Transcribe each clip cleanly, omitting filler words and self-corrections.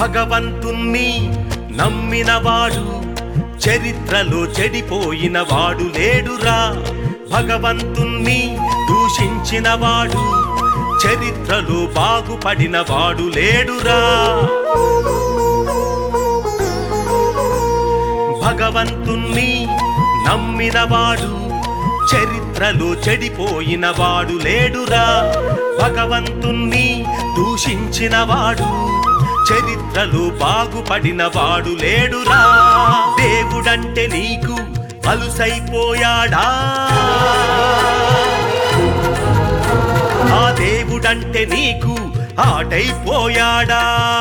భగవంతుణ్ణి నమ్మినవాడు చరిత్రలో చెడిపోయినవాడు లేడురా. భగవంతుణ్ణి దూషించినవాడు చరిత్రలో బాగుపడినవాడు లేడురా. భగవంతుణ్ణి నమ్మినవాడు చరిత్రలో చెడిపోయినవాడు లేడురా. భగవంతుణ్ణి దూషించినవాడు చరిత్రలో బాగుపడినవాడు లేడురా. దేవుడంటే నీకు అలుసైపోయాడా? ఆ దేవుడంటే నీకు ఆటైపోయాడా?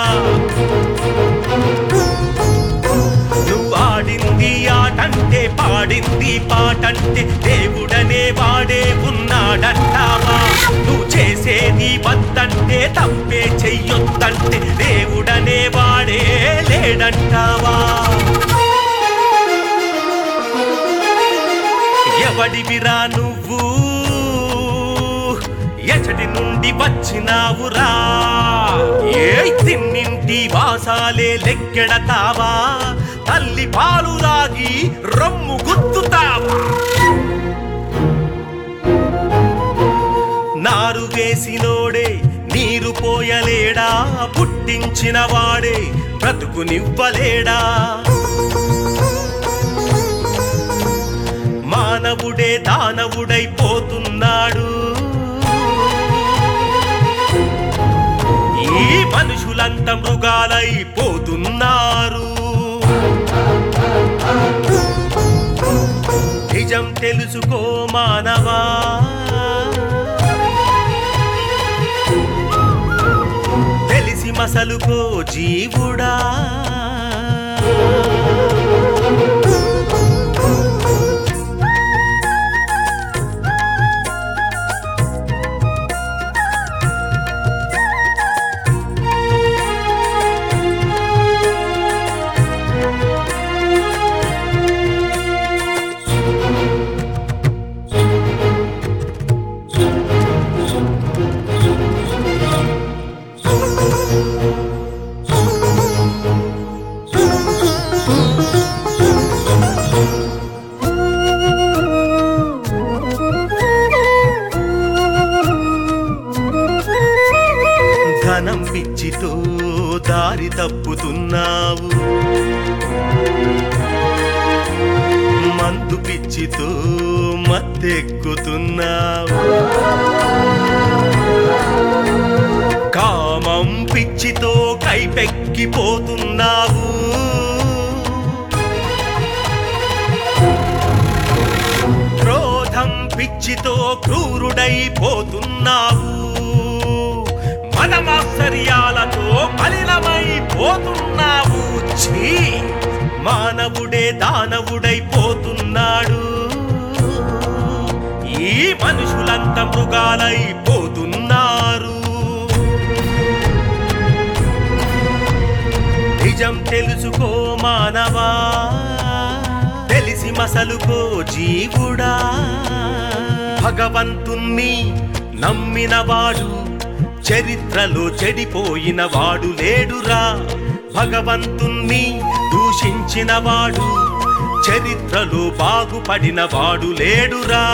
నువ్వు ఆడింది ఆటంటే పాడింది పాటంటే దేవుడనే వాడే ఉన్నాడంటావా? నువ్వు చేసేది వద్దంటే తప్పే చెయ్యొద్దంటే దేవుడనే వాడే లేడంటావా? ఎవడివిరా నువ్వు? ఎచటి నుండి వచ్చినావురా? ఏ తిన్నింటి వాసాలే లెక్కెడతావా? తల్లి పాలు రాగి రొమ్ము గుద్దుతావా? నారు వేసినోడే నీరు పోయలేడా? పుట్టించిన వాడే బ్రతుకునివ్వలేడా? మానవుడే దానవుడైపోతున్నాడు. ఈ మనుషులంతా మృగాలైపోతున్నారు. నిజం తెలుసుకో మానవా, తెలిసి మసలుకో జీవుడా. ధనం పిచ్చితో దారి తప్పుతున్నావు, మందు పిచ్చితో మత్తెక్కుతున్నావు, కామం పిచ్చితో కైపెక్కిపోతున్నావు, క్రోధం పిచ్చితో క్రూరుడైపోతున్నావు, మనమాశ్చర్యాలతో మలినమైపోతున్నావు. ఛీ! మానవుడే దానవుడైపోతున్నాడు. ఈ మనుషులంతా మృగాలైపోతున్నారు. నిజం తెలుసుకో మానవా, తెలిసి మసలుకో జీవుడా. భగవంతుణ్ణి నమ్మినవాడు చరిత్రలో చెడిపోయినవాడు లేడురా. భగవంతుణ్ణి దూషించినవాడు చరిత్రలో బాగుపడినవాడు లేడురా.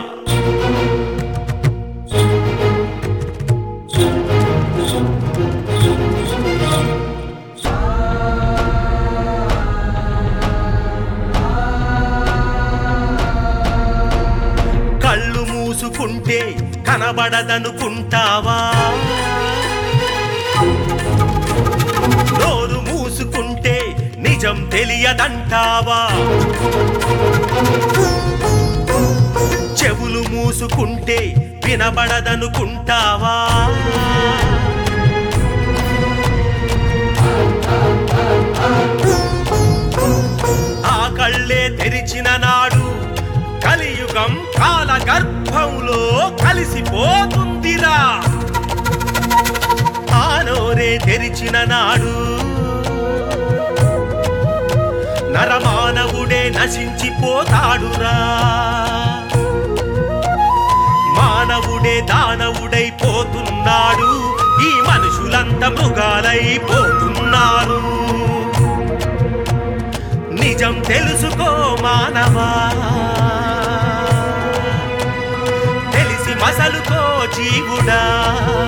కళ్ళు మూసుకుంటే కనబడదనుకుంటావా? నోరు మూసుకుంటే నిజం తెలియదంటావా? చెవులు మూసుకుంటే వినబడదనుకుంటావా? ఆ కళ్ళే తెరిచిన నాడు కలియుగం కాలగర్భంలో కలిసిపోతుందిరా. ఆ నోరే తెరిచిన నాడు నరమానవుడే నశించిపోతాడురా. మానవుడే దానవుడైపోతున్నాడు. ఈ మనుషులంతా మృగాలైపోతున్నారు. తెలుసుకో మానవా, తెలిసి మసలుకో జీవుడా.